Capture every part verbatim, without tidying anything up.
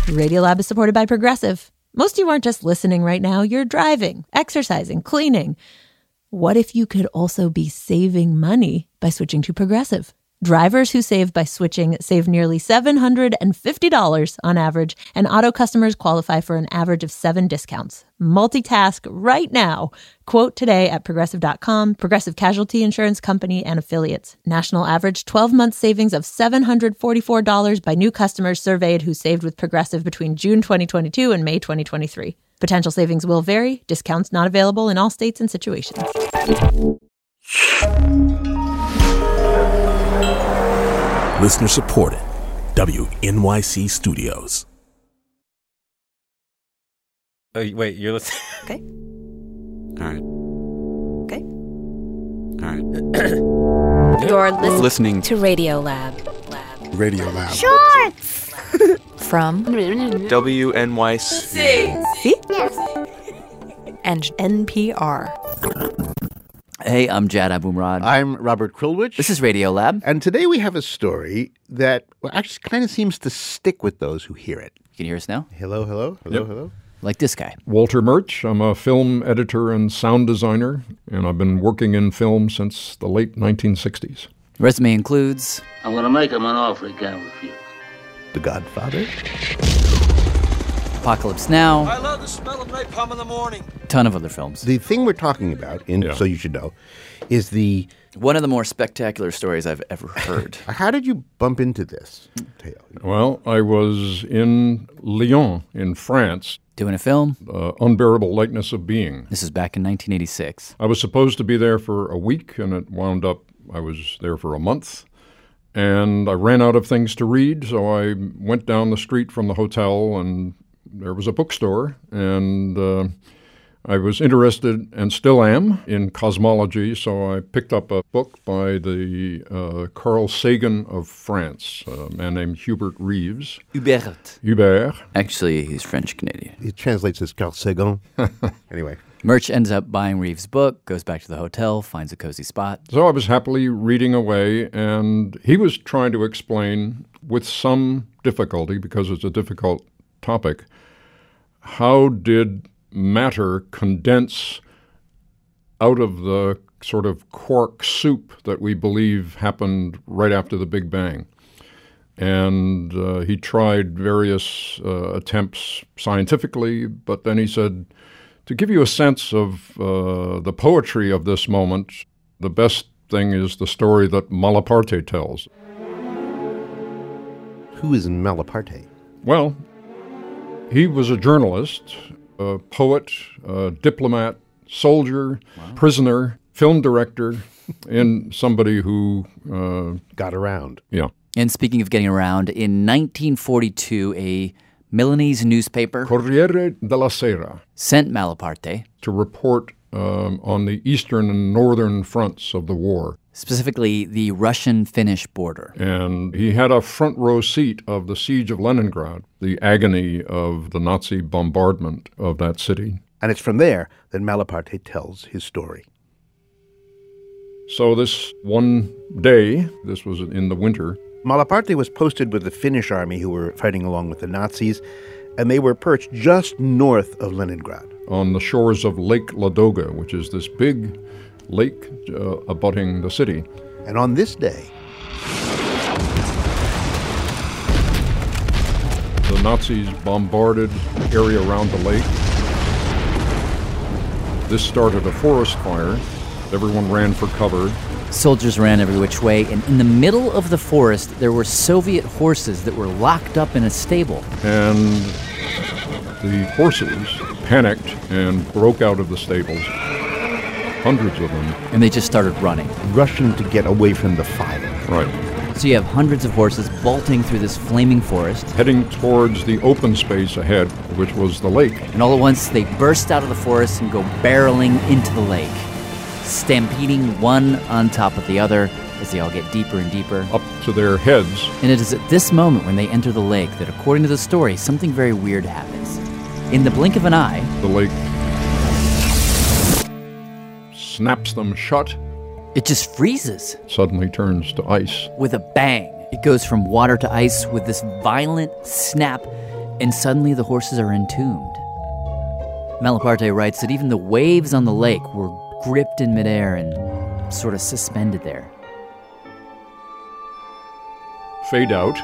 Radiolab is supported by Progressive. Most of you aren't just listening right now. You're driving, exercising, cleaning. What if you could also be saving money by switching to Progressive? Drivers who save by switching save nearly seven hundred fifty dollars on average, and auto customers qualify for an average of seven discounts. Multitask right now. Quote today at Progressive dot com. Progressive Casualty Insurance Company and Affiliates. National average twelve-month savings of seven hundred forty-four dollars by new customers surveyed who saved with Progressive between June twenty twenty-two and May twenty twenty-three. Potential savings will vary. Discounts not available in all states and situations. Listener supported. W N Y C Studios. Oh, wait, you're listening? Okay. All right. Okay. All right. You're listening, Listening to Radiolab. Lab. Radiolab. Shorts! From W N Y C. See? Yes. And N P R. Hey, I'm Jad Abumrad. I'm Robert Krulwich. This is Radiolab. And today we have a story that well, actually kind of seems to stick with those who hear it. You can hear us now? Hello, hello, hello, Yep. hello. Like this guy. Walter Murch. I'm a film editor and sound designer, and I've been working in film since the late nineteen sixties. Resume includes I'm going to make him an offer he can't refuse. The Godfather. Apocalypse Now, I love the smell of napalm in the morning. a ton of other films. The thing we're talking about, in Yeah. So You Should Know, is the... One of the more spectacular stories I've ever heard. How did you bump into this tale? Well, I was in Lyon, in France, Doing a film. uh, Unbearable Lightness of Being. This is back in nineteen eighty-six. I was supposed to be there for a week, and it wound up I was there for a month. And I ran out of things to read, so I went down the street from the hotel, and there was a bookstore, and uh, I was interested, and still am, in cosmology, so I picked up a book by the uh, Carl Sagan of France, a man named Hubert Reeves. Hubert. Hubert. Actually, he's French-Canadian. It translates as Carl Sagan. Anyway. Murch ends up buying Reeves' book, goes back to the hotel, finds a cozy spot. So I was happily reading away, and he was trying to explain, with some difficulty, because it's a difficult topic, how did matter condense out of the sort of quark soup that we believe happened right after the Big Bang. And uh, he tried various uh, attempts scientifically, but then he said, to give you a sense of uh, the poetry of this moment, the best thing is the story that Malaparte tells. Who is Malaparte? Well, he was a journalist, a poet, a diplomat, soldier, wow. prisoner, film director, and somebody who... Uh, got around. Yeah. And speaking of getting around, in nineteen forty-two, a Milanese newspaper, Corriere della Sera, sent Malaparte to report um, on the eastern and northern fronts of the war. Specifically, the Russian-Finnish border. And he had a front row seat of the siege of Leningrad, the agony of the Nazi bombardment of that city. And it's from there that Malaparte tells his story. So this one day, this was in the winter, Malaparte was posted with the Finnish army who were fighting along with the Nazis, and they were perched just north of Leningrad. On the shores of Lake Ladoga, which is this big lake uh, abutting the city. And on this day, the Nazis bombarded the area around the lake. This started a forest fire. Everyone ran for cover. Soldiers ran every which way, and in the middle of the forest, there were Soviet horses that were locked up in a stable. And the horses panicked and broke out of the stables, hundreds of them. And they just started running. Rushing to get away from the fire. Right. So you have hundreds of horses bolting through this flaming forest. Heading towards the open space ahead, which was the lake. And all at once, they burst out of the forest and go barreling into the lake, stampeding one on top of the other as they all get deeper and deeper. Up to their heads. And it is at this moment when they enter the lake that, according to the story, something very weird happens. In the blink of an eye, the lake snaps them shut. It just freezes. Suddenly turns to ice. With a bang. It goes from water to ice with this violent snap, and suddenly the horses are entombed. Malaparte writes that even the waves on the lake were gripped in midair and sort of suspended there. Fade out.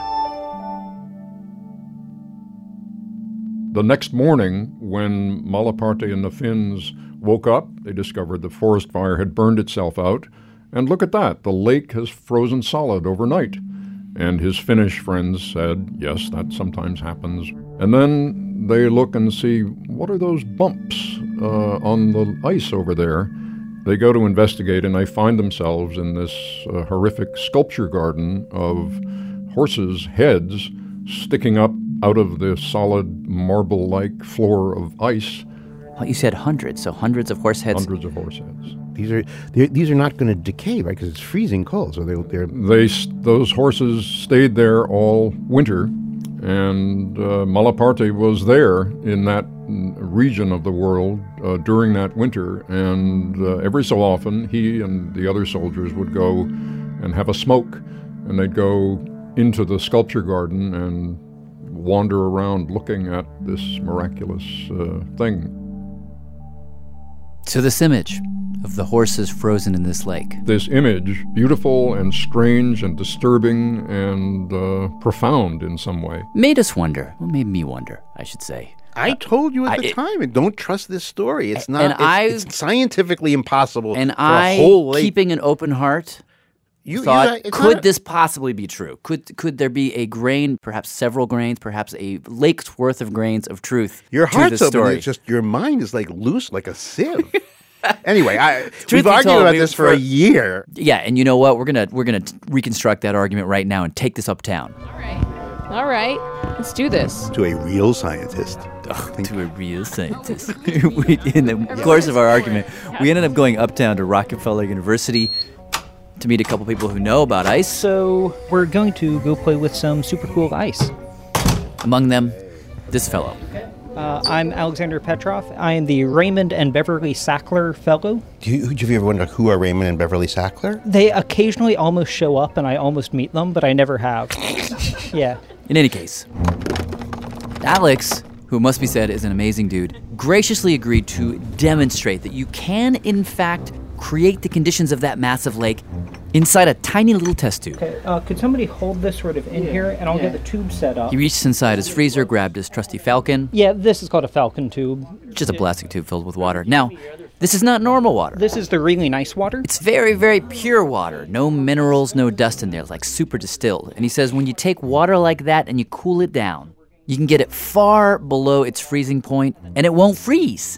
The next morning, when Malaparte and the Finns woke up, they discovered the forest fire had burned itself out. And look at that, the lake has frozen solid overnight. And his Finnish friends said, yes, that sometimes happens. And then they look and see, what are those bumps uh, on the ice over there? They go to investigate, and they find themselves in this uh, horrific sculpture garden of horses' heads sticking up out of the solid marble-like floor of ice. Well, you said hundreds, so hundreds of horse heads. Hundreds of horse heads. These are these are not going to decay, right? Because it's freezing cold. So they they're they those horses stayed there all winter, and uh, Malaparte was there in that region of the world uh, during that winter, and uh, every so often he and the other soldiers would go and have a smoke, and they'd go into the sculpture garden and wander around looking at this miraculous uh, thing. So this image of the horses frozen in this lake. This image, beautiful and strange and disturbing and uh, profound in some way. Made us wonder. Well, made me wonder, I should say. I told you at I, the it, time, and don't trust this story. It's not. And it's, I, it's scientifically impossible. And for I, a whole lake. keeping an open heart, you, thought, you, could not, this possibly be true? Could could there be a grain, perhaps several grains, perhaps a lake's worth of grains of truth your to heart's this open. story? It's just your mind is like loose, like a sieve. Anyway, I, Truth we've be argued told, about we- this for for- a year. Yeah, and you know what? We're gonna we're gonna reconstruct that argument right now and take this uptown. All right, all right, let's do this. To a real scientist. Ugh, to a real scientist. we, in the course of our argument, we ended up going uptown to Rockefeller University to meet a couple people who know about ice. So we're going to go play with some super cool ice. Among them, this fellow. Uh, I'm Alexander Petrov. I am the Raymond and Beverly Sackler Fellow. Do you, have you ever wondered who are Raymond and Beverly Sackler? They occasionally almost show up, and I almost meet them, but I never have. Yeah. In any case, Alex, who must be said is an amazing dude, graciously agreed to demonstrate that you can, in fact, create the conditions of that massive lake inside a tiny little test tube. Okay, uh, could somebody hold this sort of in yeah. here, and I'll yeah. get the tube set up. He reached inside his freezer, grabbed his trusty Falcon. Yeah, this is called a Falcon tube. Just a plastic tube filled with water. Now, this is not normal water. This is the really nice water. It's very, very pure water. No minerals, no dust in there. It's like super distilled. And he says when you take water like that and you cool it down, you can get it far below its freezing point, and it won't freeze.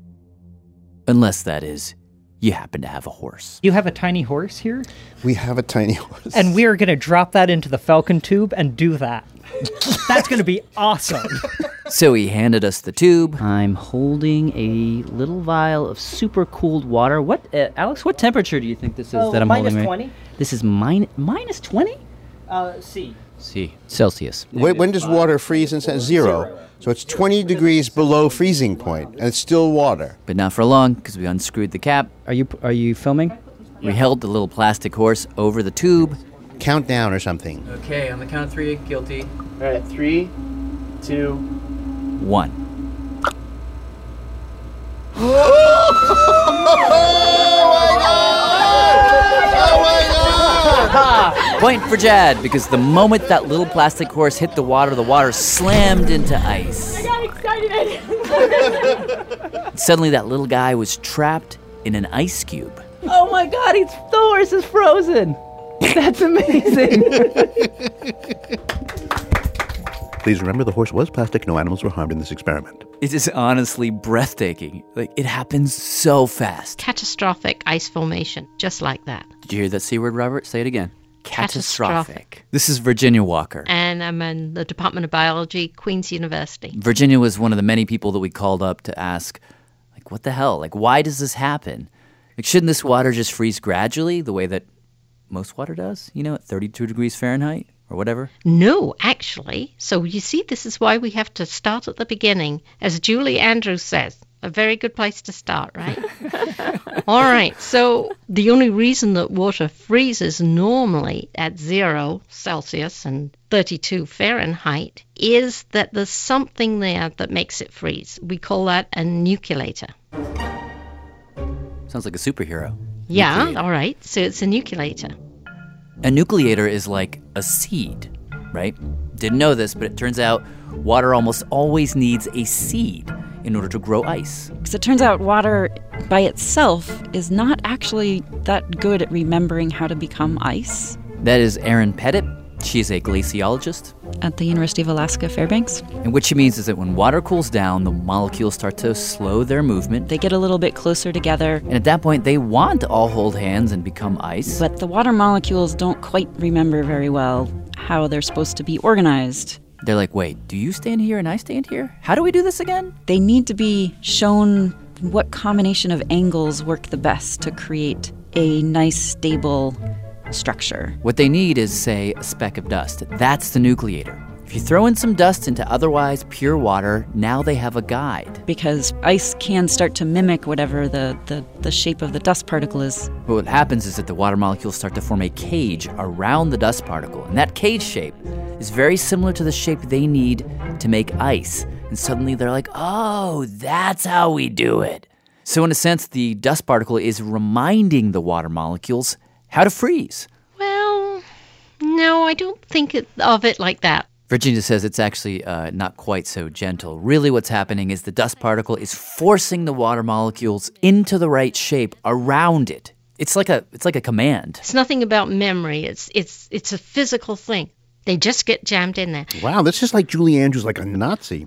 Unless, that is, you happen to have a horse. You have a tiny horse here? We have a tiny horse. And we are going to drop that into the Falcon tube and do that. That's going to be awesome. So he handed us the tube. I'm holding a little vial of super cooled water. What, uh, Alex, what temperature do you think this is oh, that I'm minus holding? twenty. This is min- minus twenty? Uh, C. C. Celsius. When, when does water freeze? And zero. zero. So it's twenty degrees below freezing point, and it's still water. But not for long, because we unscrewed the cap. Are you are you filming? We held the little plastic horse over the tube. Count down or something. Okay, on the count of three, guilty. All right, three, two, one. Oh my God! Oh my God! Point for Jad, because the moment that little plastic horse hit the water, the water slammed into ice. I got excited. Suddenly, that little guy was trapped in an ice cube. Oh my God, he's, the horse is frozen. That's amazing. Please remember the horse was plastic. No animals were harmed in this experiment. It is honestly breathtaking. Like, it happens so fast. Catastrophic ice formation, just like that. Did you hear that C word, Robert? Say it again. Catastrophic. Catastrophic. This is Virginia Walker. And I'm in the Department of Biology, Queen's University. Virginia was one of the many people that we called up to ask, like, what the hell? Like, why does this happen? Like, shouldn't this water just freeze gradually the way that most water does? You know, at thirty-two degrees Fahrenheit or whatever? No, actually. So you see, this is why we have to start at the beginning. As Julie Andrews says, A very good place to start, right? All right, so the only reason that water freezes normally at zero Celsius and thirty-two Fahrenheit is that there's something there that makes it freeze. We call that a nucleator. Sounds like a superhero. Yeah, Nucleator. all right, so it's a nucleator. A nucleator is like a seed, right? Didn't know this, but it turns out water almost always needs a seed in order to grow ice. Because it turns out water by itself is not actually that good at remembering how to become ice. That is Erin Pettit. She's a glaciologist at the University of Alaska Fairbanks. And what she means is that when water cools down, the molecules start to slow their movement. They get a little bit closer together. And at that point, they want to all hold hands and become ice. But the water molecules don't quite remember very well how they're supposed to be organized. They're like, wait, do you stand here and I stand here? How do we do this again? They need to be shown what combination of angles work the best to create a nice, stable structure. What they need is, say, a speck of dust. That's the nucleator. If you throw in some dust into otherwise pure water, now they have a guide. Because ice can start to mimic whatever the, the, the shape of the dust particle is. But what happens is that the water molecules start to form a cage around the dust particle. And that cage shape is very similar to the shape they need to make ice. And suddenly they're like, oh, that's how we do it. So in a sense, the dust particle is reminding the water molecules how to freeze. Well, no, I don't think it, of it like that. Virginia says it's actually uh, not quite so gentle. Really what's happening is the dust particle is forcing the water molecules into the right shape around it. It's like a it's like a command. It's nothing about memory. It's it's it's a physical thing. They just get jammed in there. Wow, that's just like Julie Andrews, like a Nazi.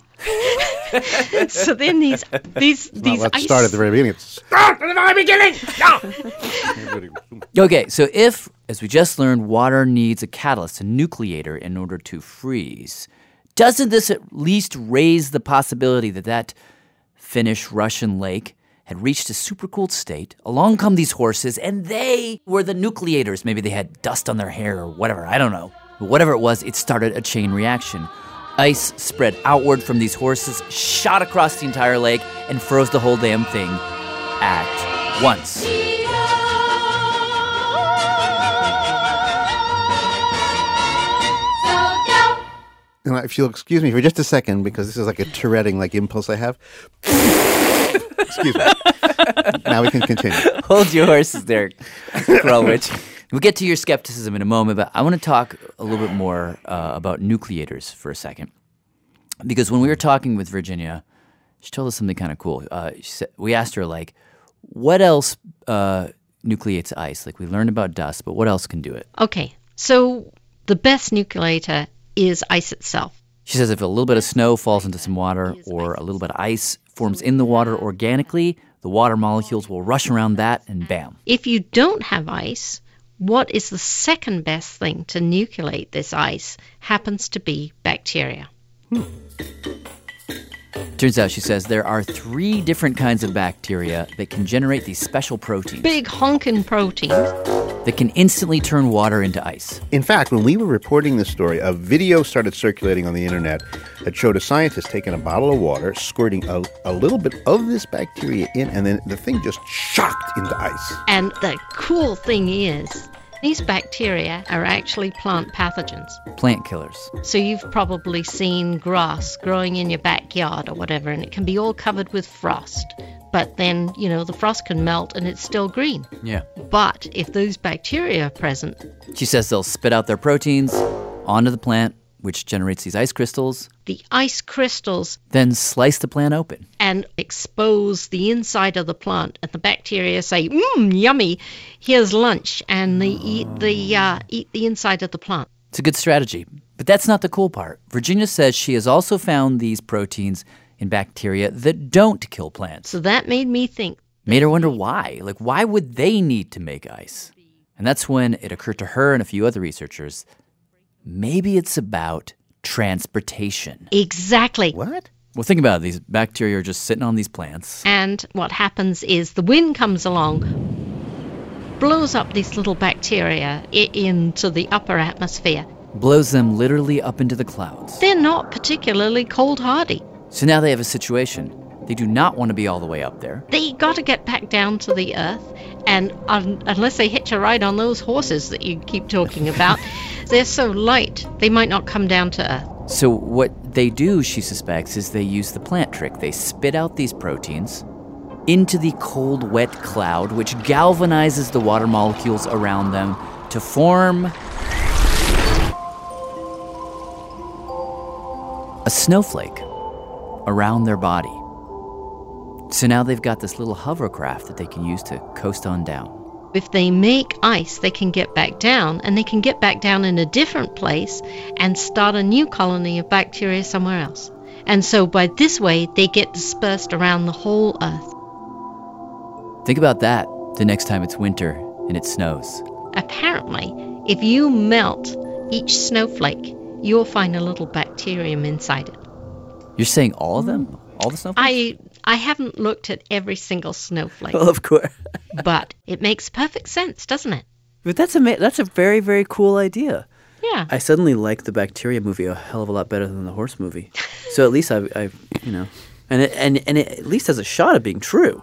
So then these these well, these let's ice... start at the very beginning. Start at the very beginning. Okay, so if, as we just learned, water needs a catalyst, a nucleator, in order to freeze, doesn't this at least raise the possibility that that Finnish Russian lake had reached a supercooled state? Along come these horses, and they were the nucleators. Maybe they had dust on their hair or whatever. I don't know. But whatever it was, it started a chain reaction. Ice spread outward from these horses, shot across the entire lake, and froze the whole damn thing at once. And if you'll excuse me for just a second, because this is like a Touretting like impulse I have. Excuse me. Now we can continue. Hold your horses there, Krulwich. We'll get to your skepticism in a moment, but I want to talk a little bit more uh, about nucleators for a second. Because when we were talking with Virginia, she told us something kind of cool. Uh, she said, we asked her, like, what else uh, nucleates ice? Like, we learned about dust, but what else can do it? Okay, so the best nucleator is ice itself. She says if a little bit of snow falls into some water or a little bit of ice forms in the water organically, the water molecules will rush around that and bam. If you don't have ice, what is the second best thing to nucleate this ice happens to be bacteria. Hmm. Turns out, she says, there are three different kinds of bacteria that can generate these special proteins. Big honking proteins. That can instantly turn water into ice. In fact, when we were reporting this story, a video started circulating on the internet that showed a scientist taking a bottle of water, squirting a, a little bit of this bacteria in, and then the thing just shocked into ice. And the cool thing is, these bacteria are actually plant pathogens. Plant killers. So you've probably seen grass growing in your backyard or whatever, and it can be all covered with frost. But then, you know, the frost can melt and it's still green. Yeah. But if those bacteria are present... She says they'll spit out their proteins onto the plant, which generates these ice crystals. The ice crystals... Then slice the plant open. And expose the inside of the plant. And the bacteria say, mmm, yummy, here's lunch. And they eat the, uh, eat the inside of the plant. It's a good strategy. But that's not the cool part. Virginia says she has also found these proteins in bacteria that don't kill plants. So that made me think. Made her wonder why. Like, why would they need to make ice? And that's when it occurred to her and a few other researchers, maybe it's about transportation. Exactly. What? Well, think about it. These bacteria are just sitting on these plants. And what happens is the wind comes along, blows up these little bacteria I- into the upper atmosphere. Blows them literally up into the clouds. They're not particularly cold hardy. So now they have a situation. They do not want to be all the way up there. They got to get back down to the earth, and un- unless they hitch a ride on those horses that you keep talking about, they're so light, they might not come down to earth. So what they do, she suspects, is they use the plant trick. They spit out these proteins into the cold, wet cloud, which galvanizes the water molecules around them to form a snowflake around their body. So now they've got this little hovercraft that they can use to coast on down. If they make ice, they can get back down, and they can get back down in a different place and start a new colony of bacteria somewhere else. And so by this way, they get dispersed around the whole Earth. Think about that the next time it's winter and it snows. Apparently, if you melt each snowflake, you'll find a little bacterium inside it. You're saying all of them? All the snowflakes? I I haven't looked at every single snowflake. Well, of course. But it makes perfect sense, doesn't it? But that's a that's a very, very cool idea. Yeah. I suddenly like the bacteria movie a hell of a lot better than the horse movie. So at least I, I you know, and it, and and it at least has a shot of being true.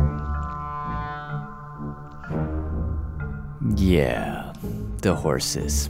Yeah, the horses.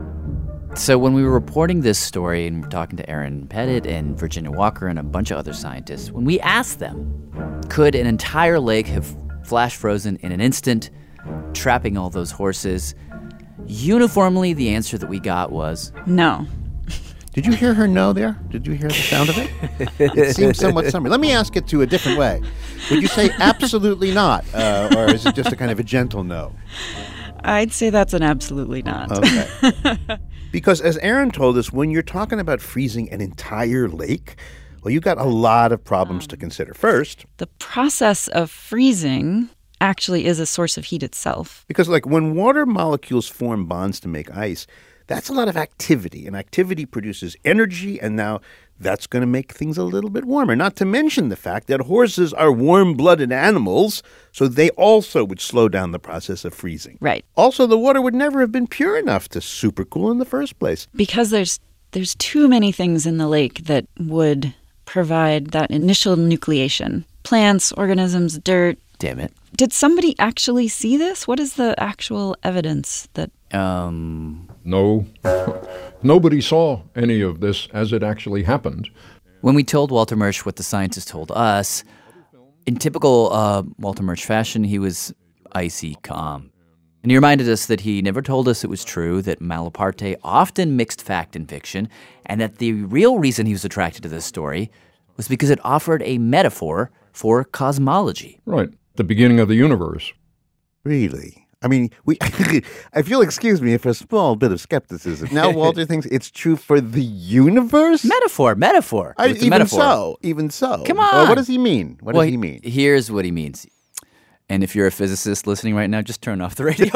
So when we were reporting this story and we're talking to Aaron Pettit and Virginia Walker and a bunch of other scientists, when we asked them, could an entire lake have flash frozen in an instant, trapping all those horses, uniformly the answer that we got was no. Did you hear her no there? Did you hear the sound of it? It seems somewhat summary. Let me ask it to a different way. Would you say absolutely not, uh, or is it just a kind of a gentle no? I'd say that's an absolutely not. Okay. Because as Aaron told us, when you're talking about freezing an entire lake, well, you've got a lot of problems to consider. First, the process of freezing actually is a source of heat itself. Because, like, when water molecules form bonds to make ice, that's a lot of activity, and activity produces energy, and now that's going to make things a little bit warmer. Not to mention the fact that horses are warm-blooded animals, so they also would slow down the process of freezing. Right. Also, the water would never have been pure enough to supercool in the first place. Because there's there's too many things in the lake that would provide that initial nucleation. Plants, organisms, dirt. Damn it. Did somebody actually see this? What is the actual evidence that... Um... No. Nobody saw any of this as it actually happened. When we told Walter Murch what the scientists told us, in typical uh, Walter Murch fashion, he was icy calm. And he reminded us that he never told us it was true, that Malaparte often mixed fact and fiction, and that the real reason he was attracted to this story was because it offered a metaphor for cosmology. Right. The beginning of the universe. Really? I mean, we. if you'll excuse me for a small bit of skepticism. Now Walter thinks it's true for the universe? Metaphor, metaphor. I, It's a even metaphor. so, even so. Come on. Well, what does he mean? What well, does he mean? Here's what he means. And if you're a physicist listening right now, just turn off the radio.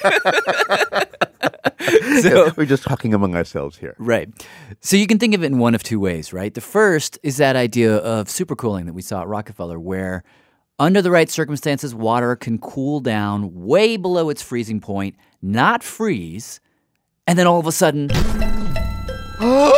So, we're just talking among ourselves here. Right. So you can think of it in one of two ways, right? The first is that idea of supercooling that we saw at Rockefeller, where under the right circumstances, water can cool down way below its freezing point, not freeze, and then all of a sudden... Oh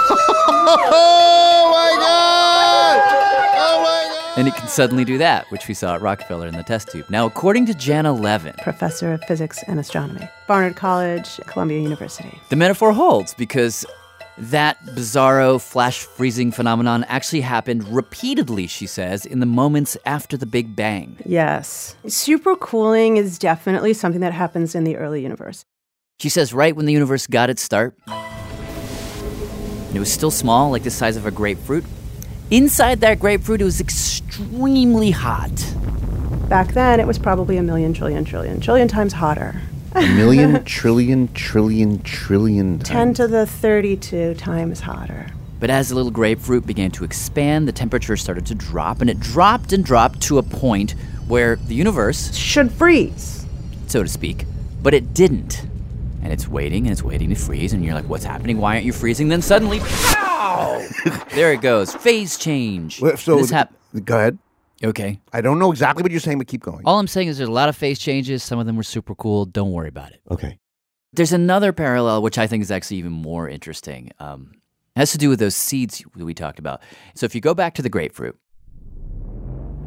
my God! Oh my God! And it can suddenly do that, which we saw at Rockefeller in the test tube. Now, according to Jana Levin, professor of physics and astronomy, Barnard College, Columbia University, the metaphor holds because that bizarro flash freezing phenomenon actually happened repeatedly, she says, in the moments after the Big Bang. Yes. Supercooling is definitely something that happens in the early universe. She says right when the universe got its start, and it was still small, like the size of a grapefruit, inside that grapefruit, it was extremely hot. Back then, it was probably a million, trillion, trillion, trillion times hotter. A million, trillion, trillion, trillion times. ten to the thirty-two times hotter. But as the little grapefruit began to expand, the temperature started to drop, and it dropped and dropped to a point where the universe should freeze, so to speak, but it didn't. And it's waiting, and it's waiting to freeze, and you're like, what's happening? Why aren't you freezing? Then suddenly, pow! There it goes. Phase change. Well, so this hap- go ahead. Okay. I don't know exactly what you're saying, but keep going. All I'm saying is there's a lot of phase changes. Some of them were super cool. Don't worry about it. Okay. There's another parallel, which I think is actually even more interesting. Um, it has to do with those seeds that we talked about. So if you go back to the grapefruit,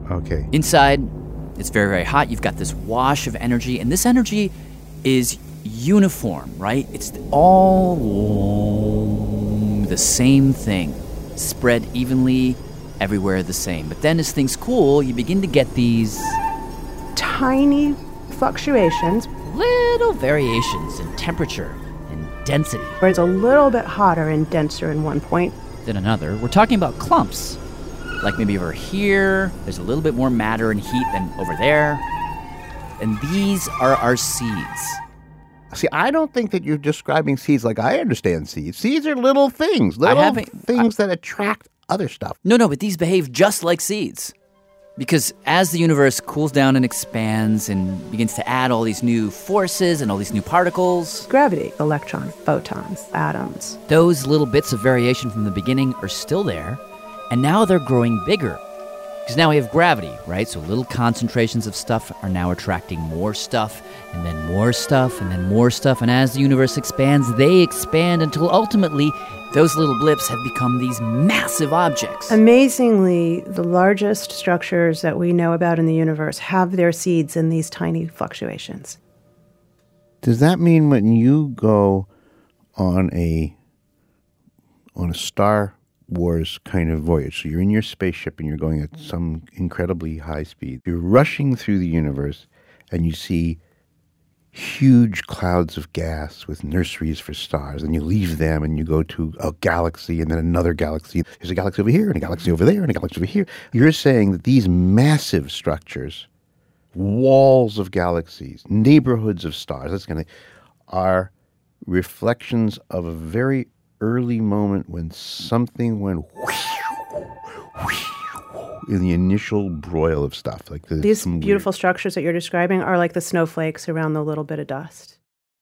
Okay. Inside, it's very, very hot. You've got this wash of energy, and this energy is uniform, right? It's all the same thing, spread evenly everywhere the same. But then as things cool, you begin to get these tiny fluctuations, little variations in temperature and density. Where it's a little bit hotter and denser in one point than another. We're talking about clumps. Like maybe over here, there's a little bit more matter and heat than over there. And these are our seeds. See, I don't think that you're describing seeds like I understand seeds. Seeds are little things, little things I, that attract other stuff. No, no, but these behave just like seeds. Because as the universe cools down and expands and begins to add all these new forces and all these new particles... Gravity, electrons, photons, atoms. Those little bits of variation from the beginning are still there, and now they're growing bigger. Because now we have gravity, right? So little concentrations of stuff are now attracting more stuff, and then more stuff, and then more stuff. And as the universe expands, they expand until ultimately those little blips have become these massive objects. Amazingly, the largest structures that we know about in the universe have their seeds in these tiny fluctuations. Does that mean when you go on a on a Star Wars kind of voyage, so you're in your spaceship and you're going at some incredibly high speed, you're rushing through the universe and you see huge clouds of gas with nurseries for stars, and you leave them and you go to a galaxy and then another galaxy. There's a galaxy over here and a galaxy over there and a galaxy over here. You're saying that these massive structures, walls of galaxies, neighborhoods of stars, that's gonna, are reflections of a very early moment when something went in the initial broil of stuff. Like the, These beautiful weird... structures that you're describing are like the snowflakes around the little bit of dust.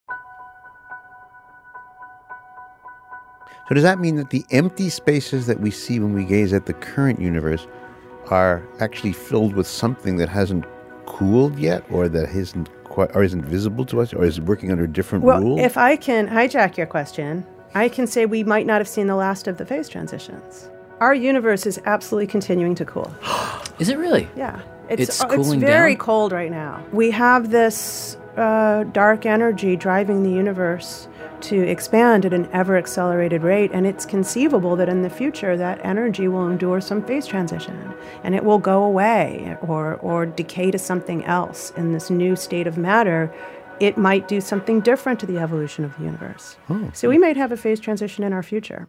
So does that mean that the empty spaces that we see when we gaze at the current universe are actually filled with something that hasn't cooled yet, or that isn't quite, or isn't visible to us, or is working under different well, rules? Well, if I can hijack your question, I can say we might not have seen the last of the phase transitions. Our universe is absolutely continuing to cool. Is it really? Yeah. It's, it's cooling It's very down? cold right now. We have this uh, dark energy driving the universe to expand at an ever-accelerated rate, and it's conceivable that in the future that energy will endure some phase transition, and it will go away or, or decay to something else in this new state of matter. It might do something different to the evolution of the universe. Oh. So we might have a phase transition in our future.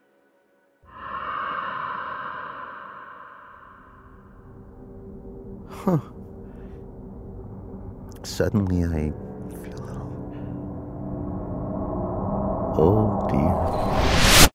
Huh. Suddenly I feel a little... Oh, dear.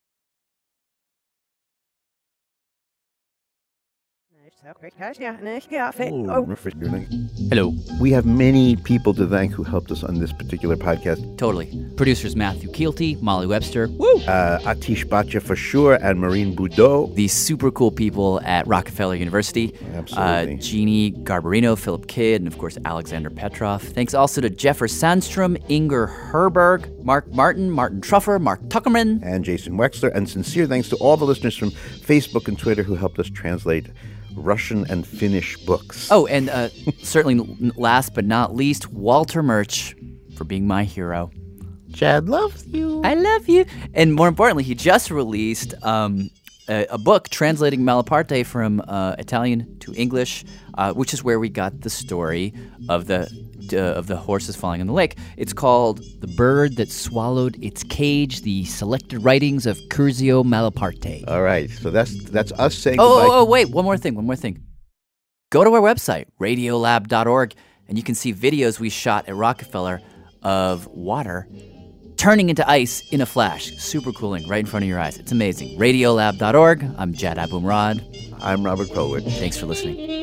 Oh. Hello. We have many people to thank who helped us on this particular podcast. Totally. Producers Matthew Keelty, Molly Webster, Woo! Uh, Atish Bhatia for sure, and Maureen Boudreau. These super cool people at Rockefeller University. Absolutely. Uh, Jeannie Garbarino, Philip Kidd, and of course Alexander Petrov. Thanks also to Jeffer Sandstrom, Inger Herberg, Mark Martin, Martin Truffer, Mark Tuckerman, and Jason Wexler. And sincere thanks to all the listeners from Facebook and Twitter who helped us translate Russian and Finnish books. Oh, and uh, certainly last but not least, Walter Murch for being my hero. Chad loves you. I love you. And more importantly, he just released um, a, a book translating Malaparte from uh, Italian to English, uh, which is where we got the story of the uh, of the horses falling in the lake. It's called The Bird That Swallowed Its Cage, the selected writings of Curzio Malaparte. All right, so that's that's us saying oh, goodbye. Oh, oh, wait, one more thing, one more thing. Go to our website, radiolab dot org, and you can see videos we shot at Rockefeller of water turning into ice in a flash. Super cooling, right in front of your eyes. It's amazing. radiolab dot org. I'm Jad Abumrad. I'm Robert Krulwich. Thanks for listening.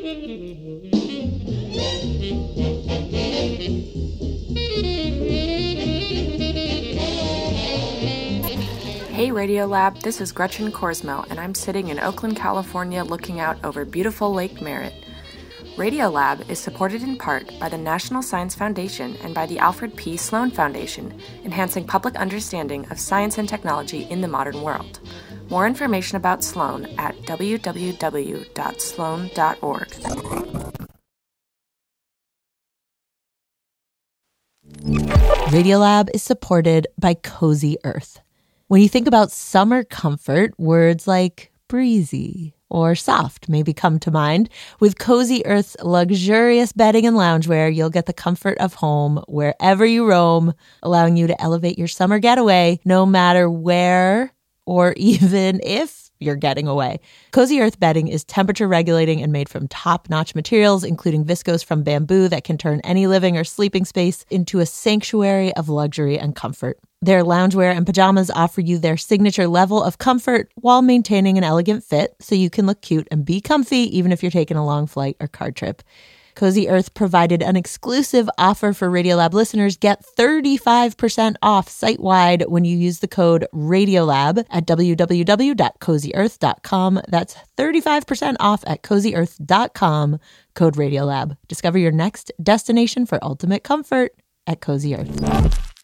Hey Radiolab, this is Gretchen Korsmo, and I'm sitting in Oakland, California looking out over beautiful Lake Merritt. Radiolab is supported in part by the National Science Foundation and by the Alfred P. Sloan Foundation, enhancing public understanding of science and technology in the modern world. More information about Sloan at w w w dot sloan dot org. Radiolab is supported by Cozy Earth. When you think about summer comfort, words like breezy or soft maybe come to mind. With Cozy Earth's luxurious bedding and loungewear, you'll get the comfort of home wherever you roam, allowing you to elevate your summer getaway no matter where or even if you're getting away. Cozy Earth bedding is temperature regulating and made from top-notch materials, including viscose from bamboo that can turn any living or sleeping space into a sanctuary of luxury and comfort. Their loungewear and pajamas offer you their signature level of comfort while maintaining an elegant fit, so you can look cute and be comfy even if you're taking a long flight or car trip. Cozy Earth provided an exclusive offer for Radiolab listeners. Get thirty-five percent off site-wide when you use the code RADIOLAB at w w w dot cozy earth dot com. That's thirty-five percent off at cozy earth dot com, code RADIOLAB. Discover your next destination for ultimate comfort at Cozy Earth.